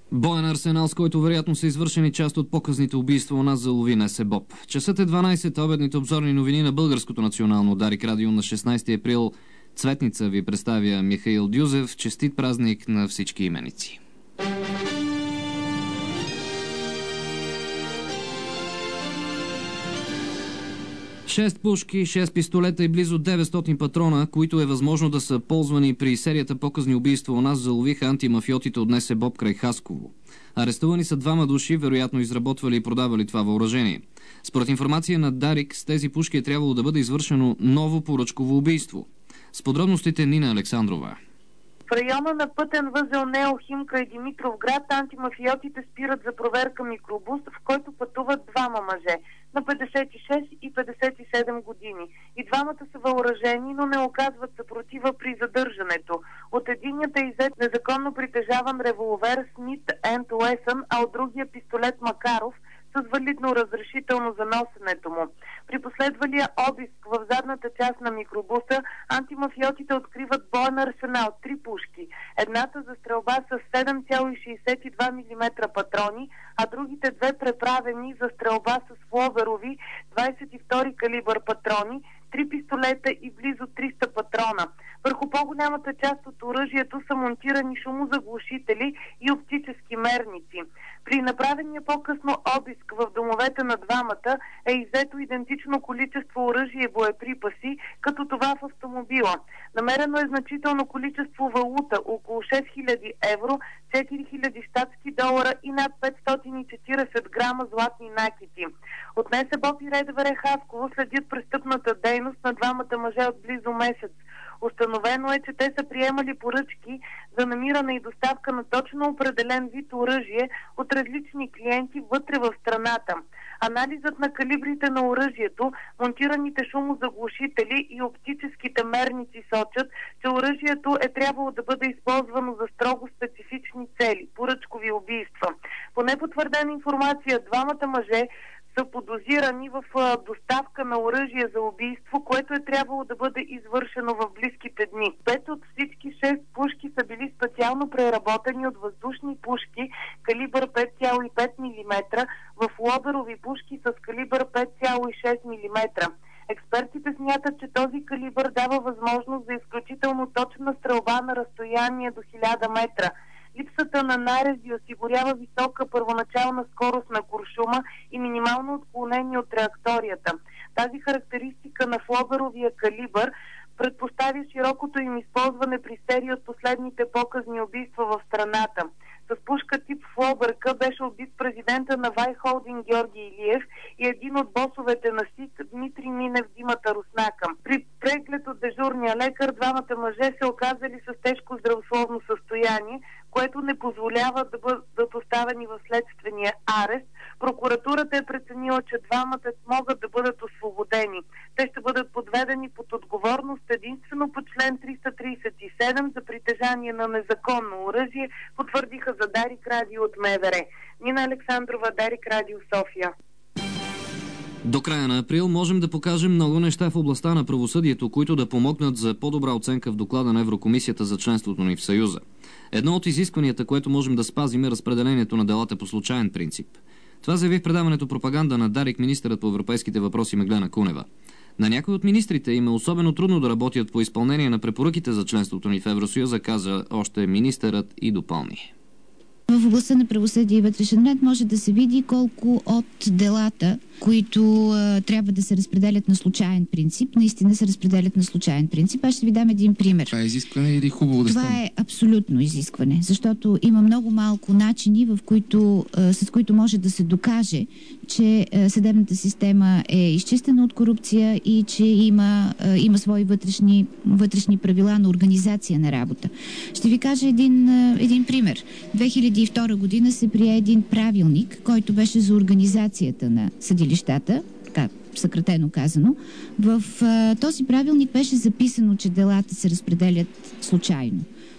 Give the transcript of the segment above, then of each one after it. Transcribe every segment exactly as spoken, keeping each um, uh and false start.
Боен арсенал, с който вероятно са извършени част от показните убийства у нас, залови НСБОП. Часът е дванайсет, обедните обзорни новини на Българското национално Дарик радио на шестнайсети април. Цветница ви представя Михаил Дюзев. Честит празник на всички именици. шест пушки, шест пистолета и близо деветстотин патрона, които е възможно да са ползвани при серията показни убийства у нас, заловиха антимафиотите от НСБОП край Хасково. Арестувани са двама души, вероятно изработвали и продавали това въоръжение. Според информация на Дарик, с тези пушки е трябвало да бъде извършено ново поръчково убийство. С подробностите Нина Александрова. В района на пътен възел Неохим край Димитровград антимафиотите спират за проверка микробус, в който пътуват двама мъже на петдесет и шест и петдесет и седем години. И двамата са въоръжени, но не оказват съпротива при задържането. От единият е иззет незаконно притежаван револвер Смит енд Уесън, а от другия пистолет Макаров с валидно разрешително за носенето му. При последвалия обиск в задната част на микробуса, антимафиотите откриват боен арсенал, три пушки. Едната за стрелба с седем цяло шейсет и два милиметра патрони, а другите две преправени за стрелба с фловерови двайсет и втори калибър патрони, три пистолета и близо триста патрона. Върху по-голямата част от оръжието са монтирани шумозаглушители и оптически мерници. При направения по-късно обиск в домовете на двамата е иззето идентично количество оръжие и боеприпаси, като това в автомобила. Намерено е значително количество валута, около шест хиляди евро, четири хиляди щатски долара и над петстотин и четирийсет грама златни накити. От НСБОП и РДВР Хасково следят престъпната дейност на двамата мъже от близо месец. Установено е, че те са приемали поръчки за намиране и доставка на точно определен вид оръжие от различни клиенти вътре в страната. Анализът на калибрите на оръжието, монтираните шумозаглушители и оптическите мерници сочат, че оръжието е трябвало да бъде използвано за строго специфични цели – поръчкови убийства. По непотвърдена информация, двамата мъже са подозирани в доставка на оръжие за убийство, което е трябвало да бъде извършено в близките дни. Пет от всички шест пушки са били специално преработени от въздушни пушки калибър пет цяло и пет милиметра в лоберови пушки с калибър пет цяло и шест милиметра. Експертите смятат, че този калибър дава възможност за изключително точна стрелба на разстояние до хиляда метра. Липсата на нарези осигурява висока първоначална скорост на куршума и минимално отклонение от траекторията. Тази характеристика на флоберовия калибър предпоставя широкото им използване при серия от последните показни убийства в страната. С пушка тип Флобърка беше убит президента на Вай Холдинг Георги Илиев и един от босовете на СИК Дмитрий Минев Димата Руснака. При преглед от дежурния лекар двамата мъже се оказали с тежко здравословно състояние, което не позволява да бъдат оставени в следствения арест. Прокуратурата е преценила, че двамата могат да бъдат освободени. Те ще бъдат подведени под отговорност единствено по член триста трийсет и седем за притежание на незаконно оръжие, потвърдиха за Дарик радио от МВР. Нина Александрова, Дарик радио, София. До края на април можем да покажем много неща в областта на правосъдието, които да помогнат за по-добра оценка в доклада на Еврокомисията за членството ни в Съюза. Едно от изискванията, което можем да спазим, е разпределението на делата по случайен принцип. Това заяви в предаването "Пропаганда" на Дарик министърът по европейските въпроси Меглена Кунева. На някои от министрите им е особено трудно да работят по изпълнение на препоръките за членството ни в Евросъюза, каза още министърът и допълни. В областта на правосъдие и вътрешен ред може да се види колко от делата, които а, трябва да се разпределят на случайен принцип, наистина се разпределят на случайен принцип. Аз ще ви дам един пример. Това е изискване или хубаво да Това стане? Това е абсолютно изискване, защото има много малко начини, в които, а, с които може да се докаже, че а, съдебната система е изчистена от корупция и че има, а, има свои вътрешни, вътрешни правила на организация на работа. Ще ви кажа един, а, един пример. две хиляди и втора година се прие един правилник, който беше за организацията на съдилищата, така съкратено казано. В а, този правилник беше записано, че делата се разпределят случайно.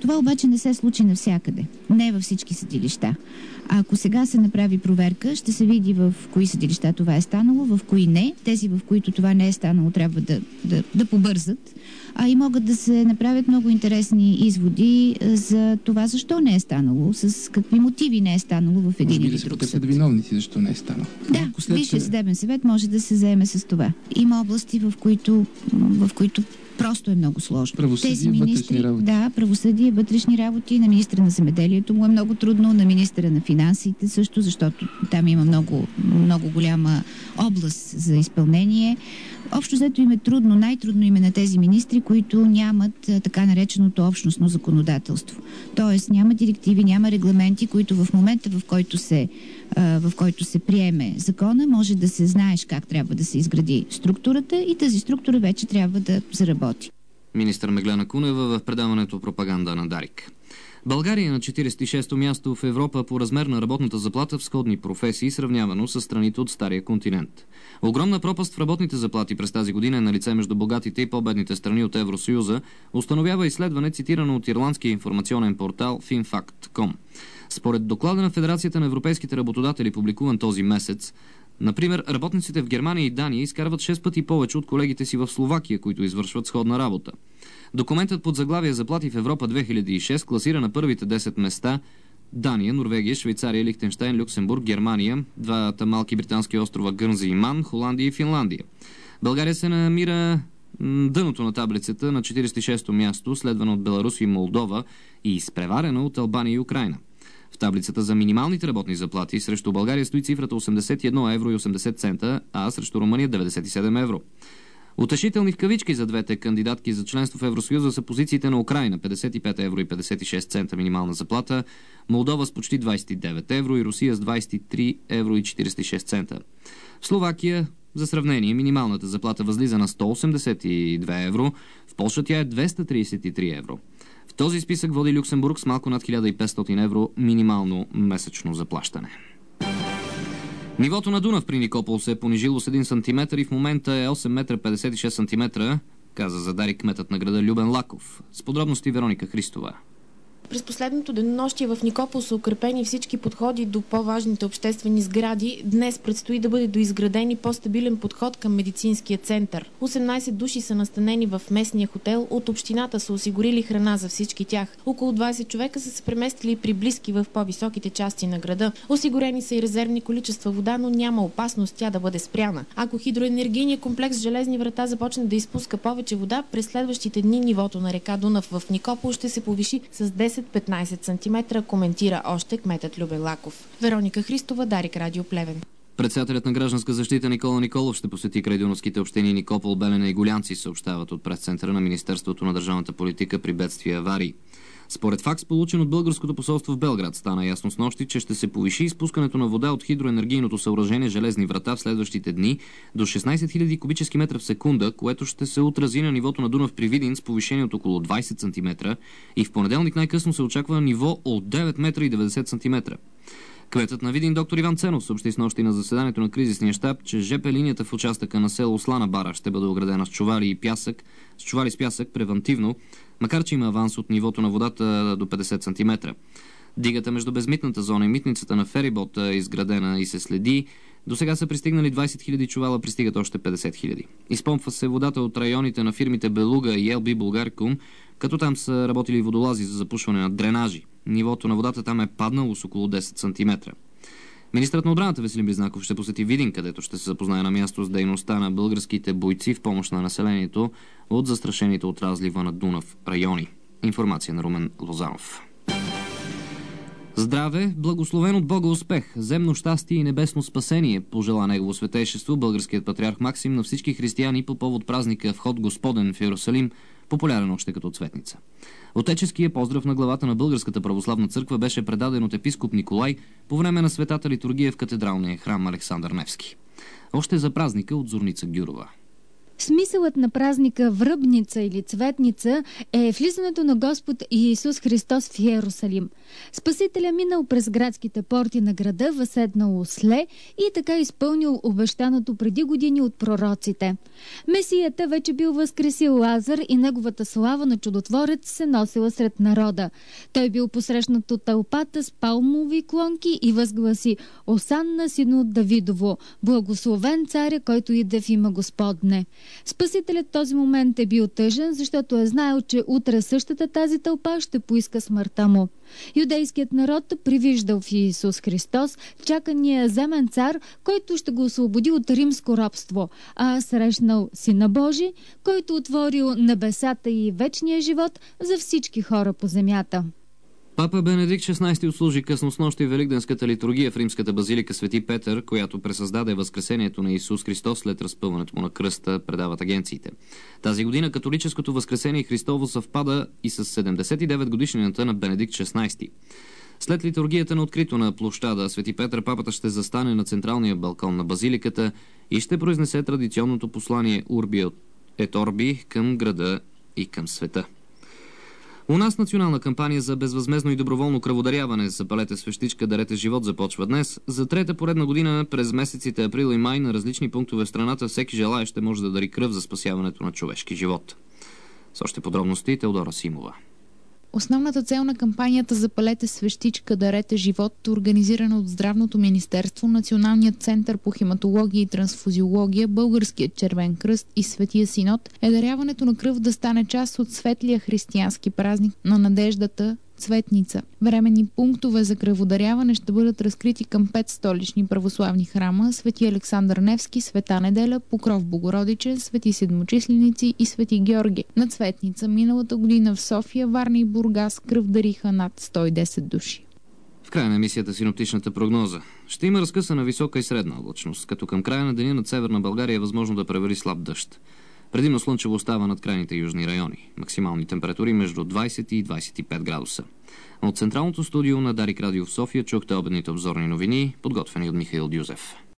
Това обаче не се случи навсякъде, не във всички съдилища. А ако сега се направи проверка, ще се види в кои съдилища това е станало, в кои не. Тези, в които това не е станало, трябва да, да, да побързат. А и могат да се направят много интересни изводи за това защо не е станало, с какви мотиви не е станало в един или друг съд. Да виновници, защо не е станало. Да, Висшият съдебен съвет може да се заеме с това. Има области, в които, в които просто е много сложно. Правосъдие, Тези министри, вътрешни работи. Да, правосъдие, вътрешни работи. На министра на земеделието му е много трудно, на министра на финансите също, защото там има много, много голяма област за изпълнение. Общо взето им е трудно, най-трудно им е на тези министри, които нямат а, така нареченото общностно законодателство. Тоест няма директиви, няма регламенти, които в момента, в който се, а, в който се приеме закона, може да се знаеш как трябва да се изгради структурата и тази структура вече трябва да заработи. Министър Меглена Кунева в предаването "Пропаганда" на Дарик. България е на четиридесет и шесто място в Европа по размер на работната заплата в сходни професии, сравнявано с страните от Стария континент. Огромна пропаст в работните заплати през тази година е налице между богатите и по-бедните страни от Евросъюза, установява изследване, цитирано от ирландския информационен портал Finfact точка com. Според доклада на Федерацията на европейските работодатели, публикуван този месец, например, работниците в Германия и Дания изкарват шест пъти повече от колегите си в Словакия, които извършват сходна работа. Документът под заглавие "Заплати в Европа две хиляди и шест" класира на първите десет места Дания, Норвегия, Швейцария, Лихтенщайн, Люксембург, Германия, двата малки британски острова Гърнзи и Ман, Холандия и Финландия. България се намира дъното на таблицата на четиридесет и шесто място, следвана от Беларус и Молдова и изпреварена от Албания и Украйна. В таблицата за минималните работни заплати срещу България стои цифрата осемдесет и едно евро и осемдесет цента, а срещу Румъния деветдесет и седем евро. Утешителни в кавички за двете кандидатки за членство в Евросъюза са позициите на Украйна – петдесет и пет евро и петдесет и шест цента минимална заплата, Молдова с почти двадесет и девет евро и Русия с двадесет и три евро и четиридесет и шест цента. В Словакия, за сравнение, минималната заплата възлиза на сто осемдесет и две евро, в Полша тя е двеста тридесет и три евро. В този списък води Люксембург с малко над хиляда и петстотин евро минимално месечно заплащане. Нивото на Дунав при Никопол се е понижило с един сантиметър и в момента е осем метра петдесет и шест сантиметра, каза за Дарик кметът на града Любен Лаков. С подробности Вероника Христова. През последното денонощие в Никопол са укрепени всички подходи до по-важните обществени сгради. Днес предстои да бъде доизграден и по-стабилен подход към медицинския център. осемнадесет души са настанени в местния хотел. От общината са осигурили храна за всички тях. Около двадесет човека са се преместили при близки в по-високите части на града. Осигурени са и резервни количества вода, но няма опасност тя да бъде спряна. Ако хидроенергийният комплекс Железни врата започне да изпуска повече вода, през следващите дни нивото на река Дунав в Никопол ще се повиши с десет до петнадесет сантиметра, коментира още кметът Любен Лаков. Вероника Христова, Дарик, Радио Плевен. Председателят на гражданска защита Никола Николов ще посети крайдунавските общини Никопол, Белене и Голянци, съобщават от пресцентъра на Министерството на държавната политика при бедствия и аварии. Според факс, получен от българското посолство в Белград, стана ясно снощи, че ще се повиши изпускането на вода от хидроенергийното съоръжение Железни врата в следващите дни до шестнадесет хиляди кубически метра в секунда, което ще се отрази на нивото на Дунав при Видин с повишение от около двадесет сантиметра и в понеделник най-късно се очаква ниво от девет метра и деветдесет сантиметра. Кметът на Видин доктор Иван Ценов съобщи снощи на заседанието на кризисния щаб, че ЖП линията в участъка на село Слана бара ще бъде оградена с чували и пясък, с чували с пясък превантивно, макар че има аванс от нивото на водата до петдесет сантиметра. Дигата между безмитната зона и митницата на ферибот е изградена и се следи. До сега са пристигнали двадесет хиляди чувала, пристигат още петдесет хиляди. Изпомпва се водата от районите на фирмите Белуга и Ел Би Булгаркум, като там са работили водолази за запушване на дренажи. Нивото на водата там е паднало с около десет сантиметра. Министърът на отбраната Веселин Близнаков ще посети Видин, където ще се запознае на място с дейността на българските бойци в помощ на населението от застрашените от разлива на Дунав райони. Информация на Румен Лозанов. Здраве, благословен от Бога успех, земно щастие и небесно спасение, пожела негово светейшество българският патриарх Максим на всички християни по повод празника Вход Господен в Иерусалим, популярен още като цветница. Отеческият поздрав на главата на Българската православна църква беше предаден от епископ Николай по време на светата литургия в катедралния храм Александър Невски. Още за празника от Зорница Гюрова. Смисълът на празника Връбница или Цветница е влизането на Господ Иисус Христос в Йерусалим. Спасителя минал през градските порти на града, възседнал осле и така изпълнил обещаното преди години от пророците. Месията вече бил възкресил Лазар и неговата слава на чудотворец се носила сред народа. Той бил посрещнат от тълпата с палмови клонки и възгласи: Осанна, сину от Давидово, благословен царя, който иде в има Господне. Спасителят в този момент е бил тъжен, защото е знаел, че утре същата тази тълпа ще поиска смъртта му. Юдейският народ привиждал в Иисус Христос чакания земен цар, който ще го освободи от римско робство, а срещнал Сина Божи, който отворил небесата и вечния живот за всички хора по земята. Папа Бенедикт шестнайсети отслужи късно снощи великденската литургия в римската базилика Свети Петър, която пресъздаде възкресението на Исус Христос след разпъването му на кръста, предават агенциите. Тази година католическото възкресение Христово съвпада и с седемдесет и девет годишнината на Бенедикт шестнайсети. След литургията на открито на площада Свети Петър, папата ще застане на централния балкон на базиликата и ще произнесе традиционното послание Urbi et Orbi към града и към света. У нас национална кампания за безвъзмездно и доброволно кръводаряване „Запалете свещичка, дарете живот“ започва днес. За трета поредна година през месеците април и май на различни пунктове в страната всеки желаещ ще може да дари кръв за спасяването на човешки живот. С още подробности Теодора Симова. Основната цел на кампанията „Запалете свещичка, дарете живот“, организирана от Здравното министерство, Националният център по хематология и трансфузиология, Българският червен кръст и Светия Синод, е даряването на кръв да стане част от светлия християнски празник на надеждата Цветница. Временни пунктове за кръводаряване ще бъдат разкрити към пет столични православни храма: Свети Александър Невски, Света Неделя, Покров Богородичен, Свети Седмочисленици и Свети Георги. На Цветница миналата година в София, Варна и Бургас кръв дариха над сто и десет души. В края на емисията синоптичната прогноза. Ще има разкъсана висока и средна облачност, като към края на деня над Северна България е възможно да превали слаб дъжд. Предимно слънчево остава над крайните южни райони. Максимални температури между двайсет и двайсет и пет градуса. От централното студио на Дарик Радио в София чухте обедните обзорни новини, подготвени от Михаил Дюзев.